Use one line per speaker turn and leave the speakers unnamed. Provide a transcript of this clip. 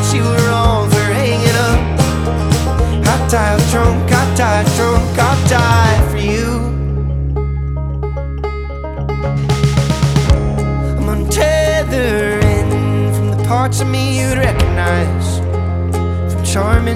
you were wrong for hanging up. I'd die drunk, I'd die drunk, I'd die for you. I'm untethering from the parts of me you'd recognize, from charming